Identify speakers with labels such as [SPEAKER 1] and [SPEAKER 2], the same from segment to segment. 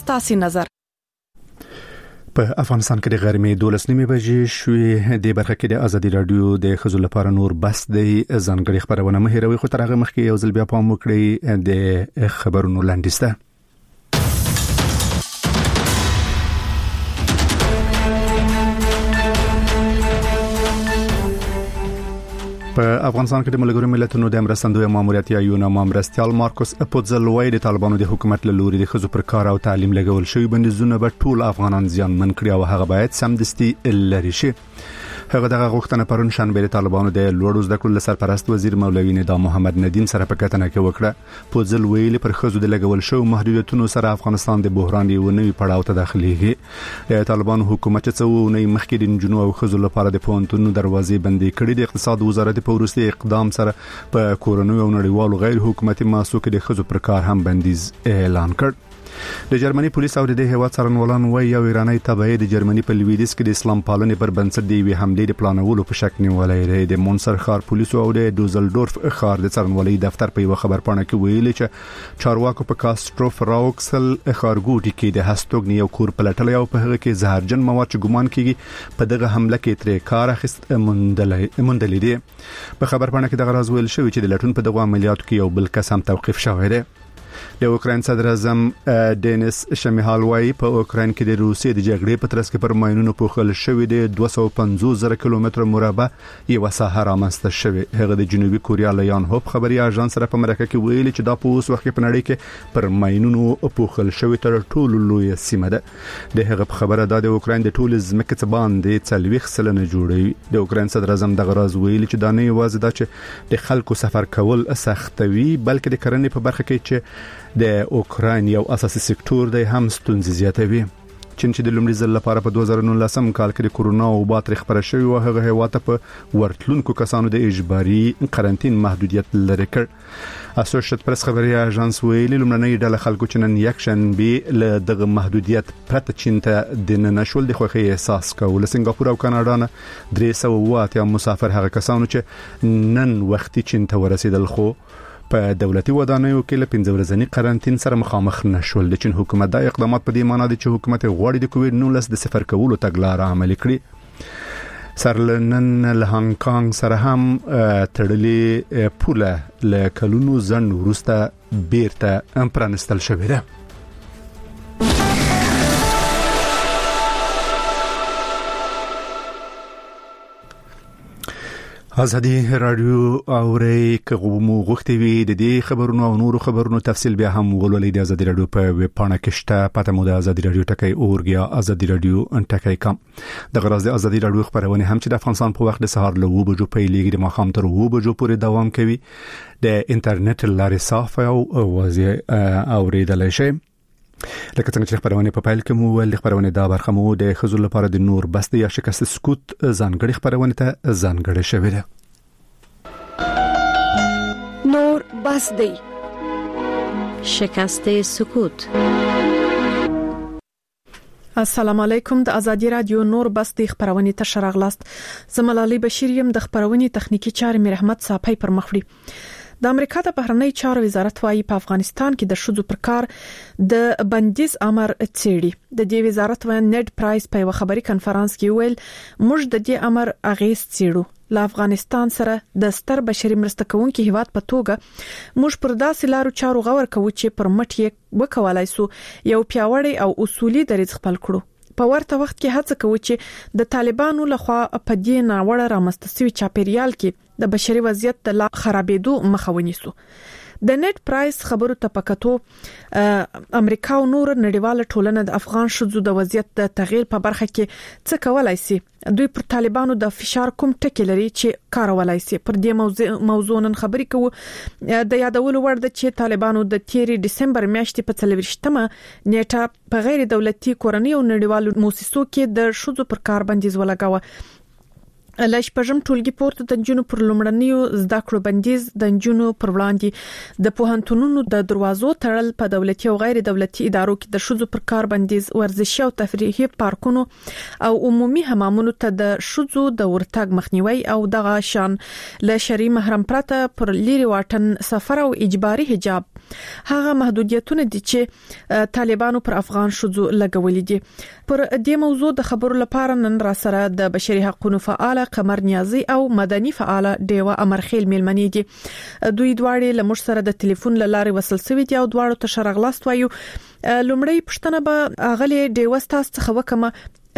[SPEAKER 1] ستاسو نظر.
[SPEAKER 2] په افغانستان کې د غرمې 12 بجې شوې د برخه کې د ازادي رادیو د خزو لپاره نور بس د ځانګړي خبرونه مهیروي خو تر هغه مخکې یو ځل بیا پام وکړئ د خبرونو لاندسته. په افغانستان کې د ملګرو ملتونو د مرستندوی ماموریت یا یونا مامرستیال مارکوس اپوزلوی د طالبانو د حکومت له لوري د خزو پر کار او تعلیم لګول شوی بندیزونه به ټول افغانان زیانمن کړي او هغه باید سمدستي لري شي. هغه دغه غوښتنه پرون شنبه د طالبانو د لوړو زده کړو سرپرست وزیر مولوی ندا محمد ندیم سره په کتنه کې وکړه. پوزل ویلي پر خزو د لګول شو محدودیتونو سره افغانستان د بحران یو نوې پړاو ته داخليږي. د طالبانو حکومت څو نه مخکې د جنوب او خزو لپاره د پونتونو دروازې بندې کړې. د اقتصاد وزارت په وروستي اقدام سره په کورونو او نړیوالو غیر حکومتي مؤسسو کې د خزو پر کار هم بندیز اعلان کړ. د جرمني پولیس او د هیواد څارنوالان وایي یو ایرانی تبعی د جرمني په لویدیځ کې د اسلام پالنې پر بنسټ دی وی حمله د پلانولو په شک نیولای دی. د مونسر ښار پولیس او د دوزلډورف ښار د څارنوالۍ دفتر په یو خبر پاڼه کې ویلي چې چارواکو په کاستروف راوکسل ښارګوټي کې د هستوګنی یو کور پلټلې او په هغه کې زهرجن مواد چې ګمان کیږي په دغه حمله کې ترې کار اخیست موندلې دي. په خبر پاڼه کې دغه راز ویل شوی چې د لټون په دغه عملیاتو کې یو بل کس هم توقيف شوی دی. د اوکراین صدر اعظم دینیس شمیهال وايي په اوکراین کې د روسیې د جګړې په ترڅ کې پر ماینونو پوښل شوی د 250,000 کیلومتر مربع یو ساحه رامنځته شوی. هغه د جنوبي کوریا لیان هوپ خبري اژانس سره په مرکه کې ویلي چې دا په اوس وخت کې په نړۍ کې پر ماینونو پوښل شوی تر ټولو لوی سیمه ده. د هغه په خبره د اوکراین د ټول ځمکې څخه باندې 40 سلنه جوړوي. د اوکراین صدر اعظم دغه راز ویلي چې دا نه یوازې دا چې د خلکو سفر کول سختوي بلکې د کرنې په برخه کې چې د اوکراین یو اساسي سکتور دی هم ستونزې زیاتوي. چین چې د لومړي ځل لپاره په 2019 کال کې د کورونا وبا تاریخ پر شوی او هغه هیواته په ورتلونکو کسانو د اجباري قرنټین محدودیت لري کړ. اسوسییټ پریس خبري اژانس ویلي لومړنۍ ډله خلکو چې نن یکشن به له دغه محدودیت پرته چین ته د نشول د خوخي احساس کول. سنگاپور او کاناډا نه 308 مسافر هغه کسانو چې نن وختي چین ته ورسېدل خو په دولتي ودانیو کې له 15 ورځنی قرنټین سره مخامخ نشول. د چین حکومت دا اقدامات په دې معنی دي چې حکومت غواړي د کووډ-19 د صفر کولو تګلارې عملي کړي. سرلنن له هانګ کانګ سره هم تړلې پوله له کلونو ځن وروسته بیرته پرانستل شوې ده. ازادي رادیو اوري کومو غوښتي وي د دې خبرونو او نورو خبرونو تفصیل بیا هم ولولئ د ازادي رادیو په ویب پاڼه کې شته. پته مو د ازادي رادیو ټکی اورګیا ازادي رادیو ټکی کام. د غرض د ازادي رادیو خبرونه هم چې د افغانستان په وخت د سهار له 2 بجو پیلېږي د ماښام تر 2 بجو پورې دوام کوي. د انټرنیټ لارې صافه او واضح اوریدل شي. لکه څنګه چې خبرونه په پایل کې مو ول خبرونه دا برخه مو د خزو لپاره د نور بس یا شکست سکوت ځانګړي خبرونه ته ځانګړي شوی ده.
[SPEAKER 1] نور بس دی
[SPEAKER 3] شکست سکوت.
[SPEAKER 1] السلام علیکم. د ازادي رادیو نور بس د خبرونه ته شراغلاست. زملالي بشیر يم د خبرونه تخنیکی چارې مې رحمت صافي پر مخړي. د امریکا د بهرنی چارو وزارت وايي په افغانستان کې د شذو پر کار د بندیز امر چيري. د دې وزارت وایي نیډ پرایس په یو خبري کانفرنس کې ویل موږ د دې امر اغیز چیرو. له افغانستان سره د ستر بشري مرسته کوونکي هیواد په توګه موږ پر داسې لارو چارو غور کوو چې پر مټ یې وکولای سو یو پیاوړی او اصولي دریځ خپل کړو. په ورته وخت کې هڅه کوي چې د طالبانو لخوا په دې ناوړه رامستسوي چاپیریال کې د بشري وضعیت د خرابېدو مخه ونیسو. د نیټ پرایس خبرو ته پکاتو امریکا او نور نړیواله ټولنه د افغان شذو د وضعیت د تغییر په برخه کې څه کولای شي. دوی پر طالبانو د فشار کوم ټکی لري چې کارولای شي. پر دې موضوع نن خبرې کوو. د یادولو وړ ده چې طالبانو د 13 دسمبر میاشتې په 24مه نیټه په غیر دولتي کورنۍ او نړیوالو مؤسسو کې د شذو پر کار بندیز ولګاوه. لاش پژم ټولګي پورته د جنونو پر لومړنیو زده کړو بندیز د جنونو پر وړاندې د پوهنتونونو د دروازو تړل په دولتي او غیر دولتي ادارو کې د شذو پر کار بندیز ورزشي او تفریحي پارکونو او عمومي حمامونو ته د شذو د ورتګ مخنیوي او دغه شان له شرعي محرم پرته پر لیري واټن سفر او اجباري حجاب هغه محدودیتونه دي چې طالبانو پر افغان شذو لګولې دي. پر دې موضوع د خبرو لپاره نن را سره د بشري حقوقو فعال قمر نیازي او مدني فعال ډیوه امرخیل میلمنې دي. دوی دواړه لمر سره د ټلیفون لارې وصل سوي دي او دواړو ته شرغلاست وایو. لومړی پښتنه به اغلی ډیوه ستاسو څخه وکمه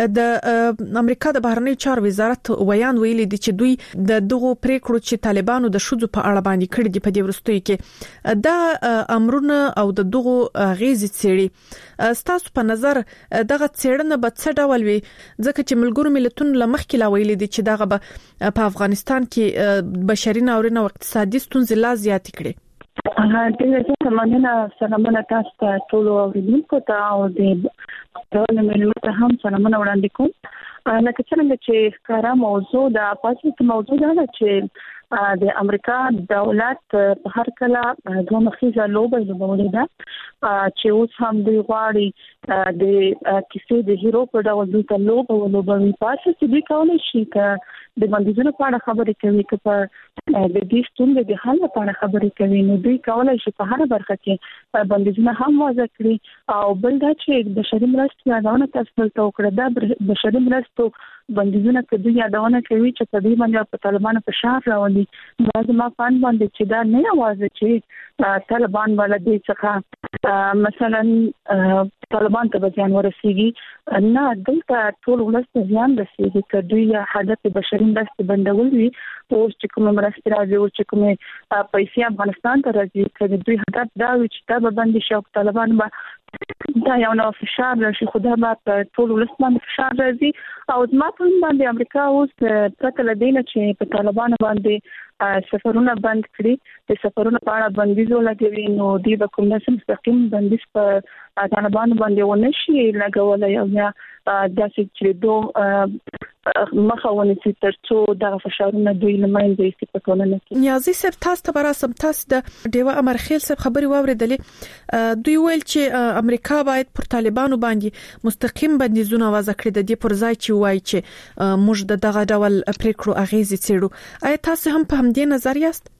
[SPEAKER 1] د امریکا د بهرنی چارو وزارت ویان ویلي دي چې دوی د دغه پریکړو چې طالبانو د شذو په اړه باندې کړی دي په دې ورستوي کې دا امرونه او د دغه غیزي څېړي ستاسو په نظر دغه څېړنه به څه ډول وي ځکه چې ملګرو ملتونو لمخکې لا ویلي دي چې دغه په افغانستان کې بشري ناورین او اقتصادي ستونزې لا زیات کړي.
[SPEAKER 3] د مننه سلامونه تاسو ته ټول اوریدونکو ته او د ټول ملت ته هم سلامونه وړاندې کوم. لکه څنګه چې ښکارا موضوع د پاتې موضوع ده چې د امریکا دولت په هر کله دوه مخیزه لوبه لوبولې ده چې اوس هم دوی غواړي د کیسې د هیرو په ډول دوی ته لوبه ولوبوي. پاتې چې دوی کولای شي چې د بندیزونو په اړه خبرې کوي که په د دې ستونزې د حل لپاره خبرې کوي نو دوی کولای شي په هر برخه کې بندیزونه هم وضع کړي. او بل دا چې بشري مرستې یادونه تاسو ته وکړه دا بشري مرستو بندیزونه کې دوی یادونه کوي چې په دې باندې په طالبانو فشار راولي. بعض ما پان باندې چې دا نه یوازې چې طالبان ولدي څخه مثلا طالبان ته ځان ورسیږي نه دلته ټول ولست ځان رسیږي چې دوی هدف بشري مرستې بندول وي او چې کوم مرستې راځي او چې کوم پیسې افغانستان ته راځي چې دوی هدف دا وي چې دا به بندي شي او طالبان به دا یو نو فشار راشي خو دا به ټول ولست باندې فشار راځي. او زما په باندې امریکا اوس پرته لدینه چې په طالبانو باندې سفرونه بند کړي د سفرونه په اړه بندیز ولګوي نو دوی به کوم څه مستقیم بندیز په طالبانو باندې ونشي لګولای او یا داسې چې دوه مخاونه چې ترڅو د فشارونو دوی لمنځه استفاده کوي.
[SPEAKER 1] نیازي صاحب تاسو ته براسم تاسو د ډیوه امرخیل صاحب خبري واوریدلې دوی ویل چې امریکا باید پر طالبانو باندې مستقیم بندیزونه وضع کړي د دې پر ځای چې وایي چې موږ دغه ډول پریکړو اغیزې څېړو. آیا تاسو هم په همدې نظر یاست؟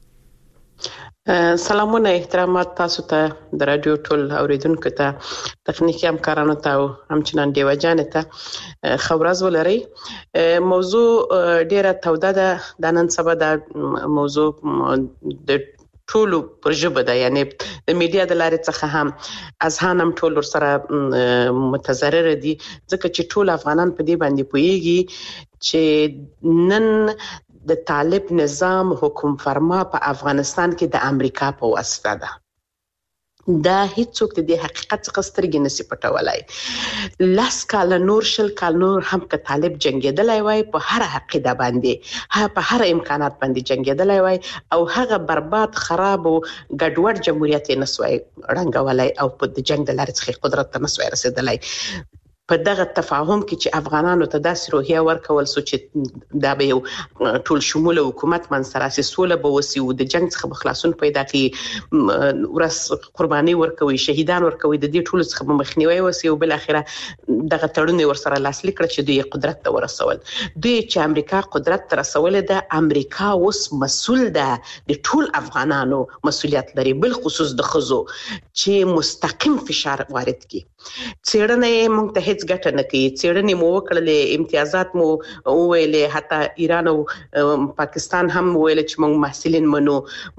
[SPEAKER 4] سلامونه احترامات تاسو ته د رادیو ټول اوریدونکو ته تخنیکی همکارانو ته او همچنان دیو جان ته خبرز ولري. موضوع ډیره توده ده د نن سبا د موضوع د ټول پرجبه ده یعنی د میډیا د لارې څخه هم اذهان هم ټول سره متضرر دي ځکه چې ټول افغانان په دې باندې پوهیږي چې نن د طالب نظام حکم فرما په افغانستان کې د امریکا په واسطه ده. دا هیڅوک د حقیقت څخه سترګې نشي پټولای. لاس کال نور شل کال نور هم که طالب جنگیدلای وای په هر عقیده باندې په هر امکانات باندې جنگیدلای وای او هغه برباد خراب او ګډوډ جمهوریت نسوي رنګولای او په جنگ د لارې څخه قدرت ته نسوي رسیدلای. په دغه تفاهم کې چې افغانانو ته داسې روحیه ورکول سو چې دا به یو ټول شموله حکومت منسراسي سوله به وسی او د جنگ څخه بخلاصون پیدا کړي ورس قرباني ورکوي شهیدان ورکوي د دې ټول څخه مخنیوي وسی او بل اخره دغه تړون ورسره لاسلیک کړ چې دوی قدرت ته ورسول. دوی چې امریکا قدرت ته رسول ده امریکا اوس مسؤل ده د ټول افغانانو مسؤلیت لري بل خصوص د خزو چې مستقیم فشار وارد کړي. څېړنه موږ ته هیڅ ګټه نه کوي. څېړنې مو وکړلې امتیازات مو وویلې حتی ایران او پاکستان هم ویل چې موږ محصلین منو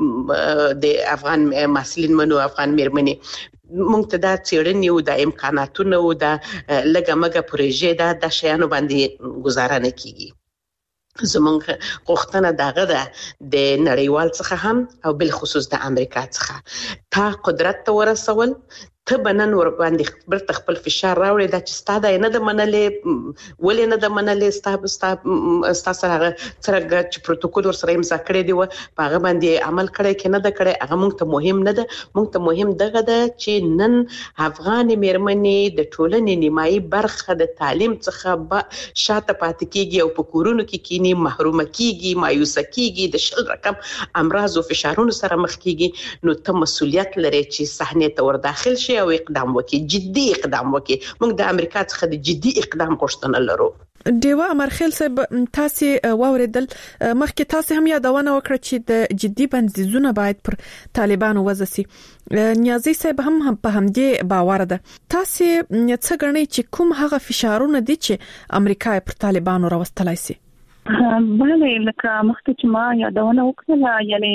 [SPEAKER 4] د افغان محصلین منو افغان میرمنې موږ ته دا څېړنې او د امکاناتونو او د لګه مګه پروژې د شیانو باندې گزاره نه کیږي. زمونږ غوښتنه دغه ده د نړیوال څخه هم او بل خصوص د امریکا څخه تا قدرت ته ورسول ته بنن ور باندې برته خپل فشار راوړي دا چې ستاده نه د منلې ولې نه د منلې ستا سره چې پروتوکول ور سره امضا کړی دی په هغه باندې عمل کړی کې نه د کړی هغه موږ ته مهم نه ده. موږ ته مهم دغه ده چې نن افغان میرمنې د ټولنې نیمایي برخه د تعلیم څخه شاته پاتې کیږي او په کورونو کې کینی محروم کیږي مایوسه کیږي د شل رقم امراض او فشارونو سره مخ کیږي. نو ته مسؤلیت لري چې صحنه ته ور داخل شي او اقدام وکړي جدي اقدام وکړي. موږ د امریکا څخه د جدي اقدام غوښتنه لرو.
[SPEAKER 1] دیوا امرخیل صاحب تاسو واوریدل مخکې تاسو هم یادونه وکړه چې د جدي بندیزونه باید پر طالبانو وځي. نیازي صاحب هم په همدې باور ده. تاسو څه غنئ چې کوم هغه فشارونه دي چې امریکا پر طالبانو راوستلای شي؟
[SPEAKER 3] بله لکه مخکې چې ما یادونه وکړه یعنی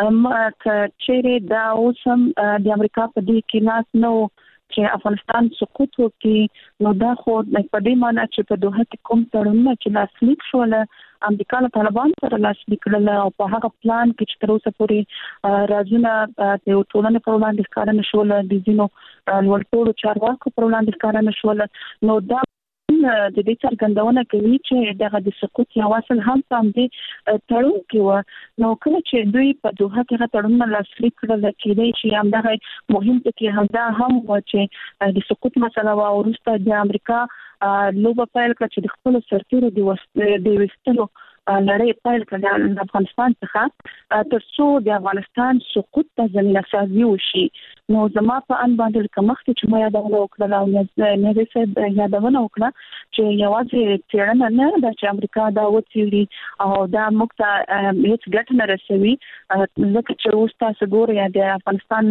[SPEAKER 3] چې دا اوسم د امریکا په دې کې لاس نو چې افغانستان سقوط وکړي نو دا خو په دې معنی چې په دوحه کې کوم تړونونه چې لاسلیک شول امریکا له طالبان سره لاسلیک کړل او په هغه پلان کې چې تر اوسه پورې رازونه د ټولنې په وړاندې ښکار نه شول د ځینو ولټولو چارواکو په وړاندې ښکار نه شول. نو دا د دې څرګندونه کوي چې دغه د سقوط یو اصل هم سم دي تړون کې و. نو کله چې دوی په دوحه کې تړون لاسلیک کړل کېدای شي هم دغه مهم ټکی هم دا هم و چې د سقوط مسله او وروسته د امریکا لوبه پیل کړ چې د خپل سرتیرو د وستلو لړۍ پیل کړه د افغانستان څخه ترڅو د افغانستان سقوط ته زمينه سازي وشي. نو زما په ان باندې کومخت چې ما یادونه وکړه او نه دې څه یادونه وکړه چې یوازې تیرنه نه د امریکا دا وڅېړي او دا مکته هیڅ ګټه نه رسوي ځکه چې اوس تاسو ګورئ د افغانستان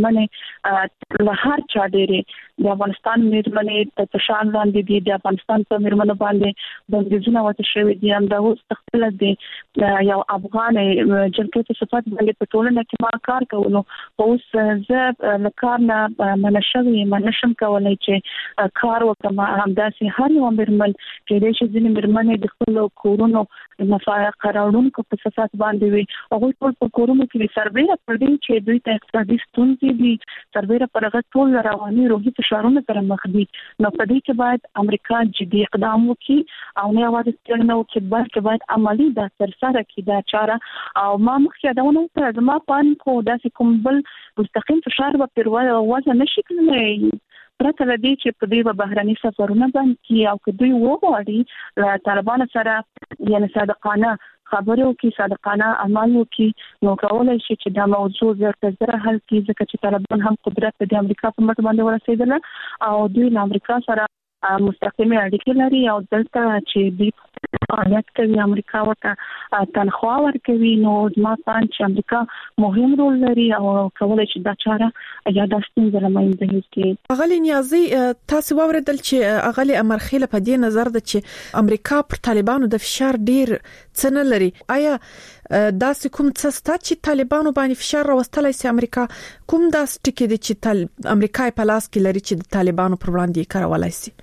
[SPEAKER 3] میرمنې له هر چا ډېرې د افغانستان میرمنې په شان باندې دي د افغانستان په میرمنو باندې بندیزونه وته شوی دي هم دا اوس خپل دي یو افغان جنګي په صفات باندې په ټولنه کې ما کار کولو اوس زه لکارنا منشم کولای چې کار وکم همداسې هر یو مرمن چې د شې مرمنې د خپل کورونو مفاهیم قراردونکو په صفات باندې وي او ټول په کورونو کې سربېره پر دې چې دوی ته اقتصادي ستونزې دي سربېره پر هغه ټول رواني روحي فشارونه سره مخ دي. نو په دې کې باید امریکا جدي اقدام وکړي او نه یوازې څنګه وکړي بلکې باید عملی دا ترسره کړي دا چاره. او ما مخکې دا ونه تر زما پان کو داسې کوم بل مستقیم فشار په وجه نشي کولای پرته لدی چې په دې بهراني سفرونه باندې او که دوی وغواړي له طالبان سره یعنی صادقانه خبرو کې صادقانه عمل وکړي نو کولای شي چې دا موضوع زر حل کړي ځکه چې طالبان هم قدرت د امریکا په مټ باندې ورسېدل او دوی له امریکا سره مستقیمه اړیکې لري او دلته چې د فعالیت کوي امریکا ورته تنخوا ورکوي نو زما پان چې امریکا مهم رول لري او کولای شي دا چاره یا د ستونزې لمنځه یوسي.
[SPEAKER 1] اغلی نیازي تاسو واوریدل چې اغلی امرخیله په دې نظر ده چې امریکا پر طالبانو د فشار ډیر څه نه لري. آیا داسې کوم څه ستا چې طالبانو باندې فشار راوستلای سي امریکا کوم داس ټکی دي چې امریکا په لاس کې لري چې د طالبانو پر وړاندې کارولای سي؟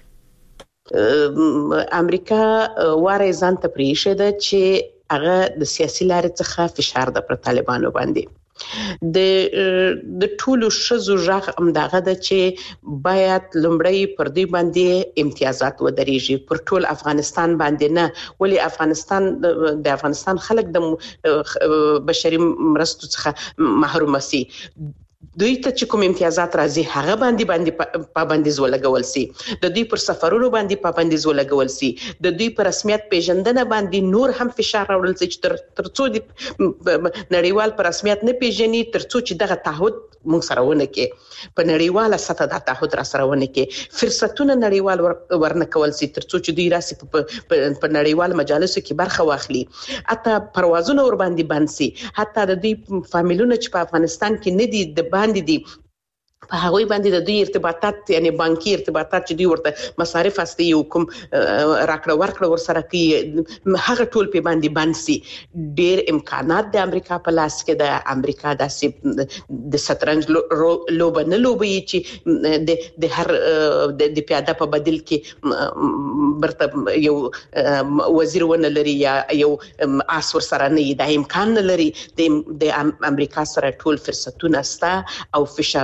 [SPEAKER 4] امریکا واره ځان ته پریښه ده چې هغه د سیاسي لارې څخه فشار د پر طالبانو باندې د ټولو شزو ژغ امداغه ده چې باید لمړی پر دې باندې امتیازات ودرېږي پر ټول افغانستان باندې نه ولی د افغانستان خلک د بشري مرستو څخه محروم سي دوی ته چې کوم امتیازات راځي هغه باندې پابندیز ولګول سي د دوی پر سفرونو باندې پابندیز ولګول سي د دوی پر رسمیت پیژندنه باندې نور هم فشار راوړل سي چې ترڅو د نړیوال پر رسمیت نه پیژني ترڅو چې دغه تعهد موږ سره ونه کې په نړیواله سطح د تعهد را سره ونه کې فرصتونه نړیوال ورنه کول سي ترڅو چې دوی راسي په نړیوال مجالسو کې برخه واخلي حتی پروازونه ور باندې بند سي حتی د دوی فامیلونه چې په افغانستان کې نه دي د باندې دي په هغه باندې د دوی ارتباطات یعنی بانکي ارتباطات چې دوی ورته مصارف استي یو کوم راکړه ورکړه ور سره کوي هغه ټول په باندې بند سي ډېر امکانات د امریکا په لاس کې د امریکا د شطرنج لوبه نه لوبي چې د هر د پیاده په بدل کې برته یو وزیر ونه لري یا یو اس ور سره نه د امکان نه لري د امریکا سره ټول فرصتونه ستا او فشارونه راوړي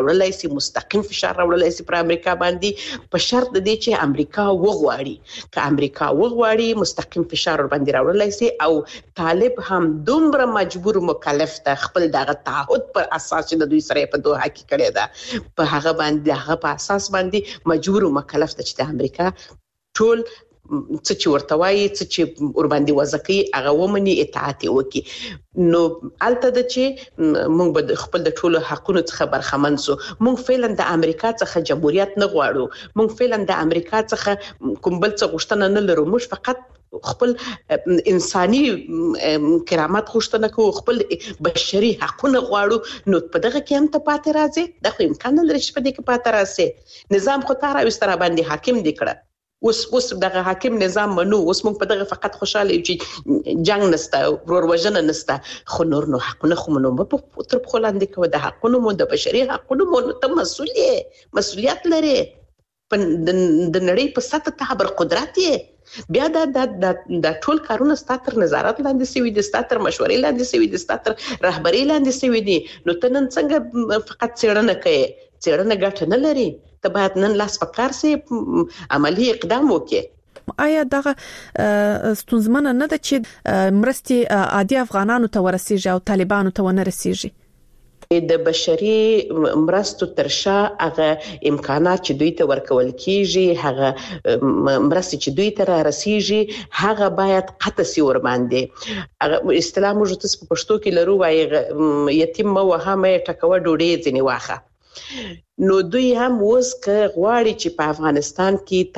[SPEAKER 4] راوړلای شي، مستقیم فشار راوړلای شي پر امریکا باندې، په شرط د دې چې امریکا وغواړي. که امریکا وغواړي مستقیم فشار ور باندې راوړلای شي او طالب هم دومره مجبور مکلف ده خپل دغه تعهد پر اساس چې د دوی سره په دوه کې کړی ده، په هغه باندې هغه په اساس باندې مجبور مکلف ده چې د امریکا ټول څه چې ورته وایي، څه چې ور باندې وځکي، هغه ومني، اطاعت وکړي. نو الته د چې موږ به خپل د ټولو حقونو څخه برخمن سو. موږ فعلا د امریکا څخه جمهوریت نه غواړو، موږ فعلا د امریکا څخه کوم بل څه غوښتنه نه لرو، موږ فقط خپل انساني کرامت غوښتنه کوو، خپل بشري حقونه غواړو. نو په دغه کې هم ته پاتې راځي، دغه امکان نه لري چې په دې کې پاتې راځي. نظام خو تاره وستره باندې حاکم دی کړه، اوس دغه حاکم نظام منو، اوس موږ په دغه فقط خوشاله یو چې جنگ نسته، ورور وژنه نسته، خو نور نو حقونه خو منو په تر خو لاندې کوي. د حقونو مو د بشري حقونو مو ته مسؤلیت لري، په د نړۍ په سطح ته خبر قدرت یې، بیا د ټول کارونه ستاتر نظارت لاندې سوي دي، ستاتر مشورې لاندې سوي دي، ستاتر رهبري لاندې سوي دي. نو ته نن څنګه فقط څېړنه کوي؟ څېړنه ګټه نه لري، ته باید نن لاس په کار سي، عملی اقدام وکړي.
[SPEAKER 1] آیا دغه ستونزمنه نه ده چې مرستي عادي افغانانو ته ورسیږي او طالبانو ته ونه رسیږي؟
[SPEAKER 4] د بشري مرستو ترشا هغه امکانات چې دوی ته ورکول کیږي، هغه مرستي چې دوی ته رسیږي، هغه باید قطع سي ور باندې. اصطلاح موږ تاسو په پښتو کې لرو، وايي یتیم مو وهمه ټکوه ډوډۍ ځنی واخه. نو دوی هم اوس که غواړي چې په افغانستان کې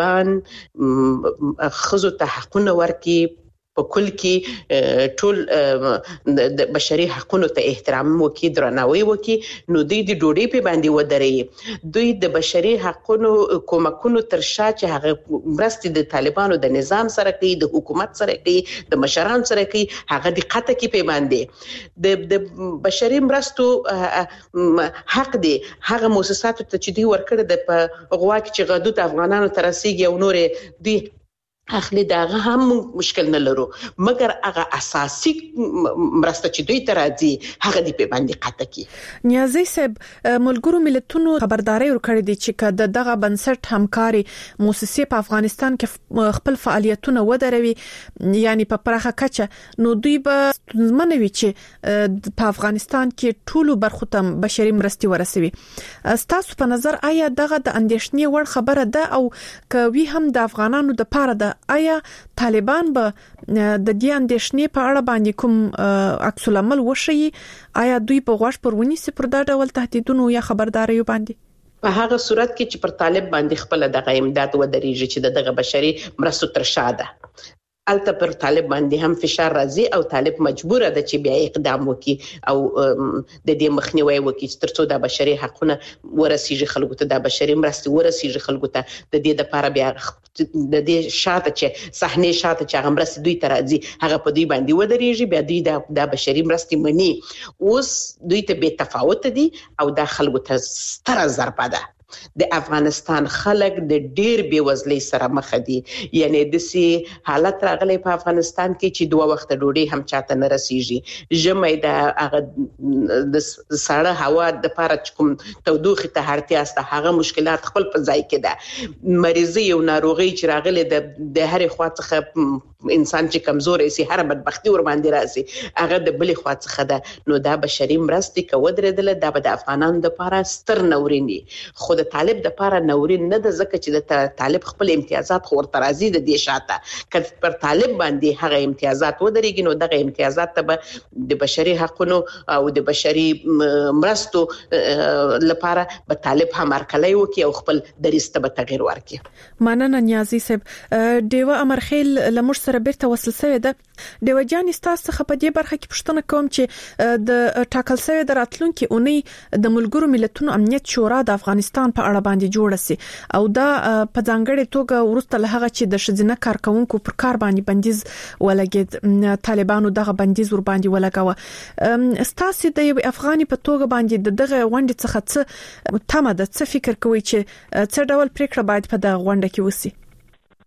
[SPEAKER 4] طالبان خزو ته حقونه ورکړي، په کل کې ټول د بشري حقوقو ته احترام وکړي، درناوی وکړي، نو دوی د ډوډۍ په باندې ودرېږي. دوی د بشري حقوقو کومکونو تر شا چې هغه مرستې د طالبانو د نظام سره کوي، د حکومت سره کوي، د مشران سره کوي، هغه د قطع کې په باندې د بشري مرستو حق دی. هغه مؤسساتو ته چې دوی ورکړي د په غوا کې چې غدود افغانانو ته رسیږي او نورې دوی اخلي، داغه هم مشکل نه لرو، مګر هغه اساسي مرسته چې دوی ته راځي هغه دی په باندې قطع کی.
[SPEAKER 1] نیازی صاحب، ملګرو ملتونو خبرداري ورکړې دي چې دغه بنسټ همکاري مؤسسې په افغانستان کې خپل فعالیتونه ودروي، یعنی په پراخه کچه، نو دوی به ستونزمنوي چې په افغانستان کې ټولو برخو ته بشري مرستي ورسوي. ستاسو په نظر آیا دغه د اندېښنې وړ خبره ده، او کوي هم د افغانانو د پاره ده؟ آیا طالبان به د دې اندېښنې په اړه باندې کوم عکس العمل وشي؟ آیا دوی په غوښ پرونی سي پر دا ډول تهدیدونو یا خبرداري باندې؟
[SPEAKER 4] په هغه صورت کې چې پر طالب باندې خپل دغه امداد ودرېږي چې دغه بشري مرستو تر شا ده، الته پر طالب باندې هم فشار راځي او طالب مجبور ده چې بیا اقدام وکړي او د دې مخنیوي وکړي ترڅو د بشري حقوقو ورسیږي خلکو ته، د بشري مرستې ورسیږي خلکو ته. د دې لپاره بیا د دې شاته چې صحنه شاته چې هغه مرستې دوی ته راځي هغه په دوی باندې ودرېږي، بیا دوی د بشري مرستې مني. اوس دوی ته به تفاوت دي او د خلکو ته ستره ضربه ده. د افغانستان خلک د ډېر بیوزلۍ سره مخ دي، یعنی د سي حالت راغلی په افغانستان کې چې دوه وخت ډوډۍ هم چاته نه رسیږي. ژمي د هغه د سړه هوا د لپاره کوم تودوخه ته اړتیا سته، هغه مشکلات خپل په ځای کې ده. مریضي او ناروغي چې راغلي د هرې خوا څخه انسان چې کمزور شي، هر بدبختی ور باندې راځي، هغه د بلې خوا څخه ده. نو دا بشري مرستې کو درېدل، دا به د افغانانو لپاره ستر نورینی، خو د طالب د لپاره نورین نه ده، ځکه چې د طالب خپل امتیازات خو ورته راځي د دې شاته. که پر طالب باندې هغه امتیازات ودرېږي نو دغه امتیازات ته به د بشري حقوقو او د بشري مرستو لپاره به طالب هم هرکلی وکړي او خپل دریسته به تغییر ورکړي.
[SPEAKER 1] مننه نیازی صاحب. دیوه امرخیل لمر سره بیرته وصل شوی ده. دیوه جان، تاسو څخه په دې برخه کې پوښتنه کوم چې د ټاکل شوی د راتلونکي اونۍ د ملګرو ملتونو امنیت شورا د افغانستان په اړه باندې جوړ سي، او دا په ځانګړي توګه ورسته له هغه چې د شذینه کارکونکو پر کار باندې بندیز ولګید، طالبانو دغه بندیز ور باندې ولګاوه. ستاسو د یو افغاني په توګه باندې دغه غونډې څخه څه تمه ده، څه فکر کوي چې څه ډول پریکړه باید په دغه غونډه کې وسی؟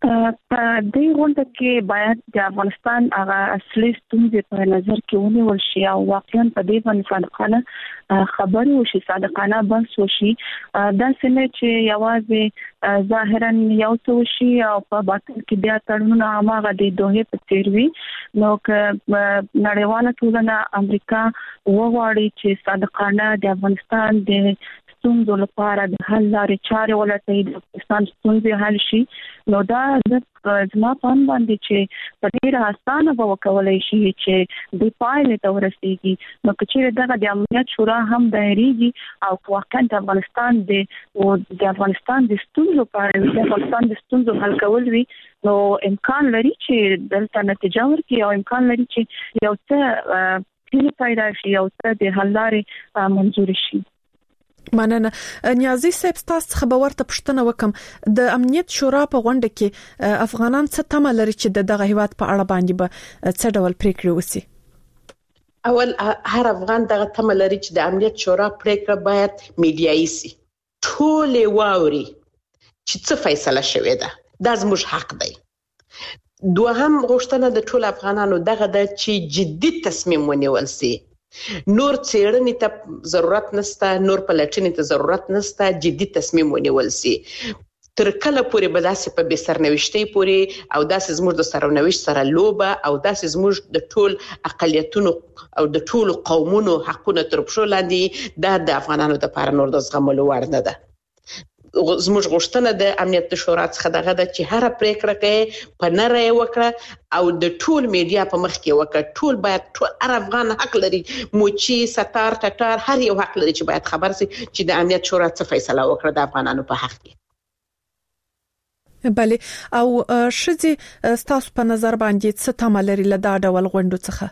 [SPEAKER 3] په دې غونډه کې باید د افغانستان هغه اصلي ستونزې په نظر کې ونیول شي او واقعا په دې باندې صادقانه خبرې وشي، صادقانه بحث وشي. دا څنګه چې یوازې ظاهرا یو څه شي او په باطن کې بیا تړونونه هغه د دوه په څیر وي، نو که نړیواله ټولنه امریکا وغواړي چې صادقانه د افغانستان د ستونزو لپاره د حل لارې چارې ولټوي، د افغانستان ستونزې حل شي، نو دا زما په اند باندې چې په ډېره اسانه به وکولای شي چې د پایلې ته ورسیږي. نو که چیرې دغه د امنیت شورا هم دایریږي او واقعا د افغانستان د ستونزو په اړه د افغانستان د ستونزو حل کول وي، نو امکان لري چې دلته نتیجه ورکړي او امکان لري چې یو څه پیدا شي، یو څه د حل لارې منظور شي.
[SPEAKER 1] مننه. نیازي صاحب تاسو څخه به ورته پوښتنه وکم، د امنیت شورا په غونډه کې افغانان څه تمه لري چې دغه هیواد په اړه باندې به څه ډول پریکړې وسی؟
[SPEAKER 4] اول هر افغان دغه تمه لري چې د امنیت شورا پریکړه باید میډیایي سي، ټول واوري چې څه فیصله شوې ده، دا زموږ حق دی. دوهم غوښتنه د ټول افغانانو دغه د چې جدي تصمیم ونیول سي، نور څېړنې ته ضرورت نشته، نور پلټنې ته ضرورت نشته، جدي تصمیم ونیول سي. تر کله پورې به داسې په بې سرنوشتۍ پورې او داسې زموږ د سرنوشت سره لوبه او داسې زموږ د ټول اقلیتونو او د ټول قومونو حقونه تر پښو لاندې، دا د افغانانو لپاره نور د زغملو وړ نه ده. زموږ غوښتنه د امنیت شورا څخه دغه ده چې هر پریکړه کې په نره وکړه او د ټول میډیا په مخ کې وکړه. ټول باید، ټول هر افغان حق لري، موچی ستار ټټار هر یو حق لري چې باید خبر سي چې د امنیت شورا څه فیصله وکړه د افغانانو په حق کې.
[SPEAKER 1] بله، او شذې ستاسو په نظر باندې څه تمه لري له دا ډول غونډو څخه؟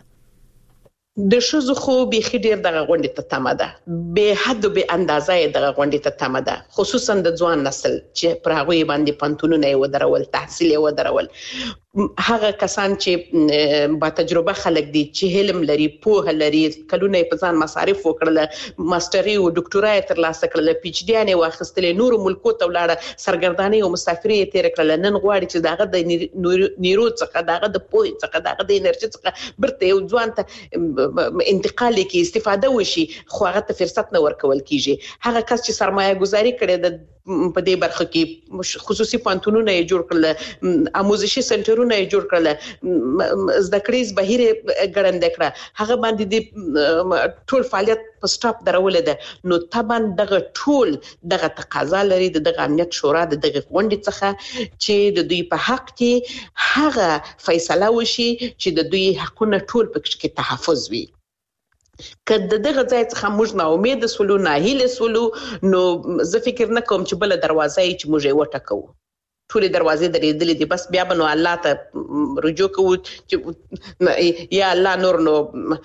[SPEAKER 4] د شذو خو بيخي ډیر دغه غونډې ته تمه ده، به حد او به اندازه دغه غونډې ته تمه ده، خصوصا د ځوان نسل چې پر هغه باندې پنتونونه یې ودرول، تحصیل یې ودرول. هغه کسان چې با تجربه خلک دي، چې علم لري، پوهه لري، کلونه په ځان مصارف وکړل، ماستري او ډاکټورای ترلاسه کړل، پی ایچ ډي نه واخیستل، نور ملکو ته ولاړه، سرګرداني او مسافري تیر کړل. نن غواړي چې دغه د نیرو څخه، دغه د پوهه څخه، دغه د انرژي څخه برته یو ځوان ته انتقال کې استفاده وشي، خو هغه ته فرصت نه ورکول کیږي. هغه کس چې سرمایه گذاري کړي د په دې برخه کې خصوصي پانتونونه یې جوړ کړل، آموزشي سنټرونه یې جوړ کړل، زده کړې بهیر ګړندې کړه، هغه باندې د ټول فعالیت په سټاپ درول ده. نو طبعا دغه ټول دغه تقاضا لري د دغه امنیت شورا د دغه غونډې څخه چې د دوی په حق کې هغه فیصله وشي چې د دوی حقونه ټول پکې کې تحفظ وي. کله دغه ځای څخه موږ نه امید سولو، نه هیله سولو، نو زه فکر نه کوم چې بل دروازه چې موږ یې وټکو. ټول دروازې درېدلې دي، بس بیا به نو الله ته رجوع کوو چې یا الله نور نو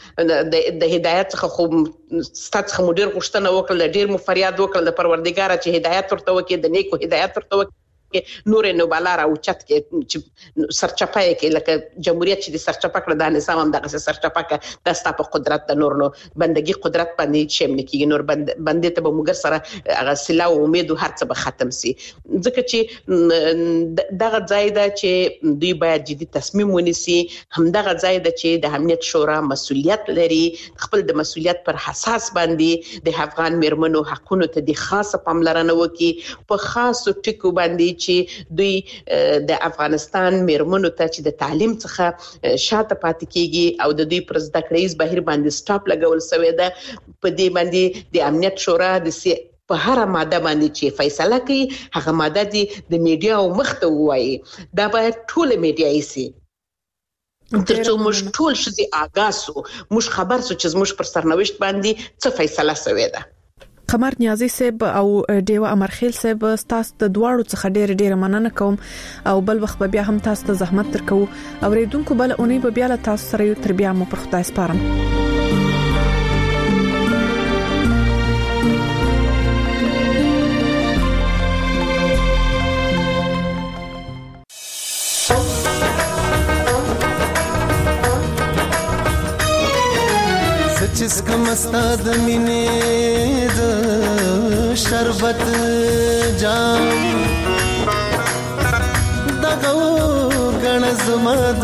[SPEAKER 4] د هدایت څخه خو ستاسو څخه مو ډیر غوښتنه وکړه، ډیر مو فریاد وکړ د پروردګار چې هدایت ورته وکړي، د نیکو هدایت ورته وکړي، نور نو بالا او چت کې چې سرچپه کې لکه جمهوریت چې د سرچپه کړه د نظام هم دغه سرچپه کې د ستاسو قدرت د نور نو بندګي قدرت باندې شامل کیږي، نور بندې ته به موږ سره هغه سلا او امید او هر څه به ختم سي. ځکه چې دغه ځای دا چې دوی باید جدي تصمیم ونیسي، هم دغه ځای دا چې د امنیت شورا مسؤلیت لري، خپل د مسؤلیت پر حساس باندې د افغان میرمنو حقونو ته د خاصه پاملرنه وکړي، په خاصو ټکو باندې چې دوی د افغانستان میرمنو ته چې د تعلیم څخه شاته پاتې کیږي او د دوی پر زده کړیز بهیر باندې سټاپ لګول شوی ده. په دې باندې د امنیت شورا د په هر ماده باندې چې فیصله کوي، هغه ماده د میډیا او مخته وایي، دا باید ټول میډیایي سي ترڅو موږ ټول شذي آگاه سو، موږ خبر سو چې موږ پر سرنوشت باندې څه فیصله شوی ده.
[SPEAKER 1] قمر نیازي صاحب او ډیوه امرخیل صاحب، تاسو د دواړو څخه ډېر مننه کوم او بل وخت بیا هم تاسو ته زحمت درکو. اوریدونکو بل اونۍ به بیا له تاسو سره یو تر بیا مو پر خدای سپارم.
[SPEAKER 5] जिसका मस्ताद मिने द शरबत जाम दगो زما د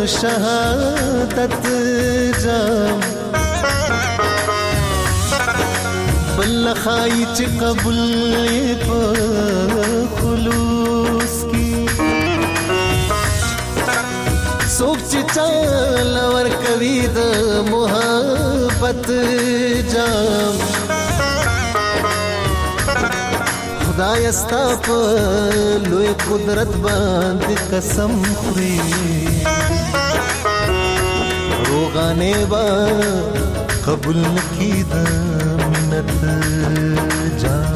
[SPEAKER 5] شهادت جام بل خای چې قبول په خلوص کی سوک چې چال ور کوي د محبت جام خدای استا په لوی قدرت باندې قسم خوري روغانه با قبول نکی د منت جام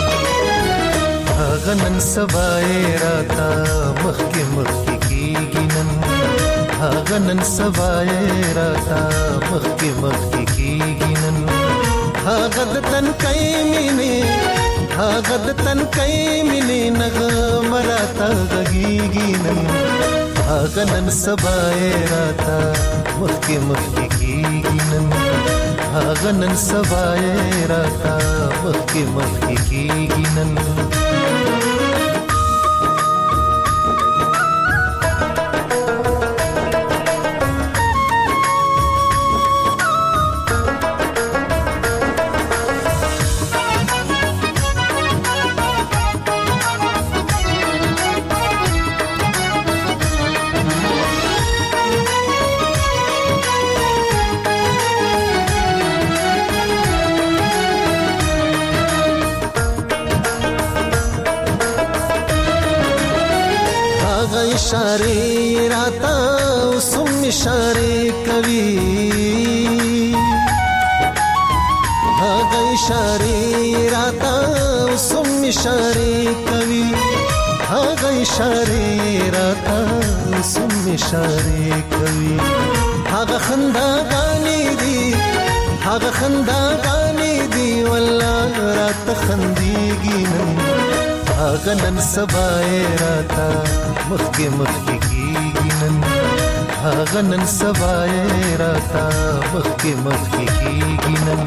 [SPEAKER 5] غنن سبای راتا مخکی مخکی کیږي نن غنن سبای راتا مخکی مخکی کیږي نن غد تن کای مینه غد تن کای مینه نغم راتا غږیږي نن غنن سبای راتا مخکی مخکی کیږي نن غنن سبای راتا مخکی مخکی کیږي نن इशारे राता उसम इशारे कवि भाग इशारे राता उसम इशारे कवि भाग इशारे राता उसम इशारे कवि भाग खंदा गानी दी वल्लाह रात खंदीगी नन सबाए राता मखके मखके कीगी नन सबाए राता मखके मखके कीगी नन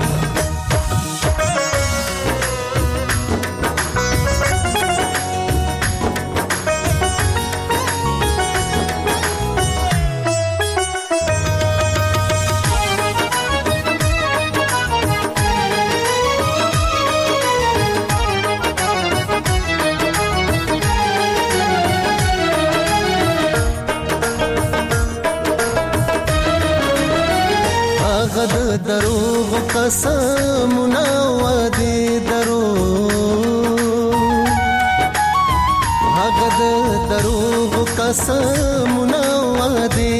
[SPEAKER 5] دروغ قسمنا وعده دروغ قسمنا وعده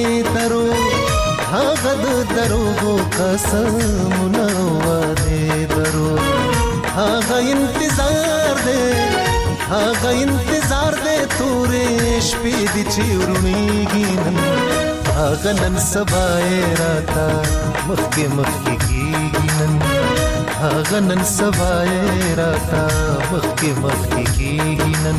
[SPEAKER 5] دروغ قسمنا وعده انتظار دے تورے شپې دي چې ورونیږي نن سبای راتا مخکې مخکې کیږي نن سبای راتا مخکې مخکې کیږي نن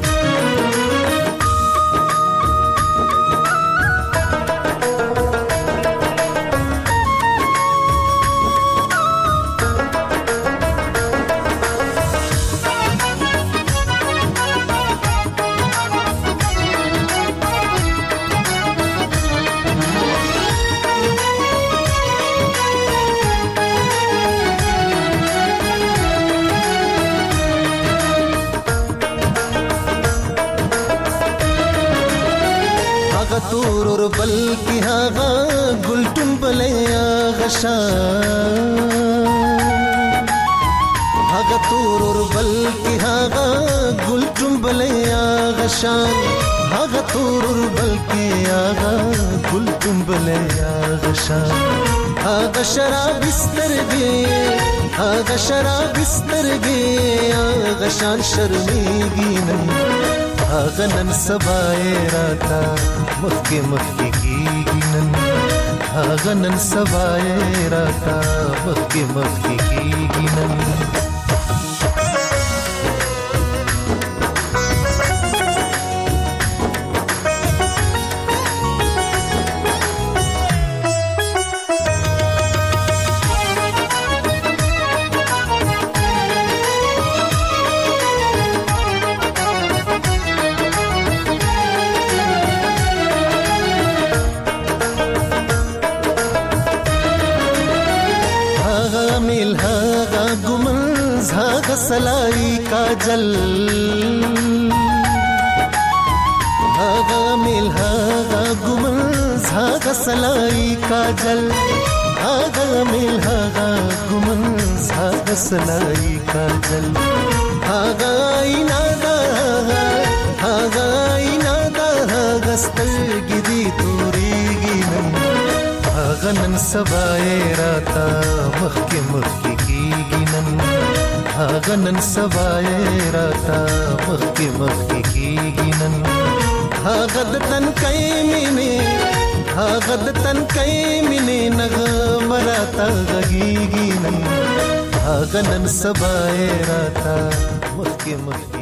[SPEAKER 5] تورور بلکی هاغا گلتون بلیا غشان هاغا تورور بلکی هاغا گلتون بلیا غشان هاغا تورور بلکی هاغا گلتون بلیا غشان هاغا شراب سترگی هاغا شان شرمیگی نن سبای راتا مخکې مخکې کیږي نن سبای راتا مخکې مخکې کیږي نن سلای کاجل هاغا میل هاغا ګمن هاغا سلای کاجل هاغا میل هاغا ګمن هاغا سلای کاجل هاغا اینا دا هاغا اینا دا هاغا سترګې دي تورېږي نن هاغا نن سبا یې راته مخکې مخکې کېږي نن هاغا نن سبا یې راته مخکې مخکې کېږي نن هاغا د تنکۍ مینې هاغا د تنکۍ مینې نغمه راته غږېږي نن هاغا نن سبا یې راته مخکې مخکې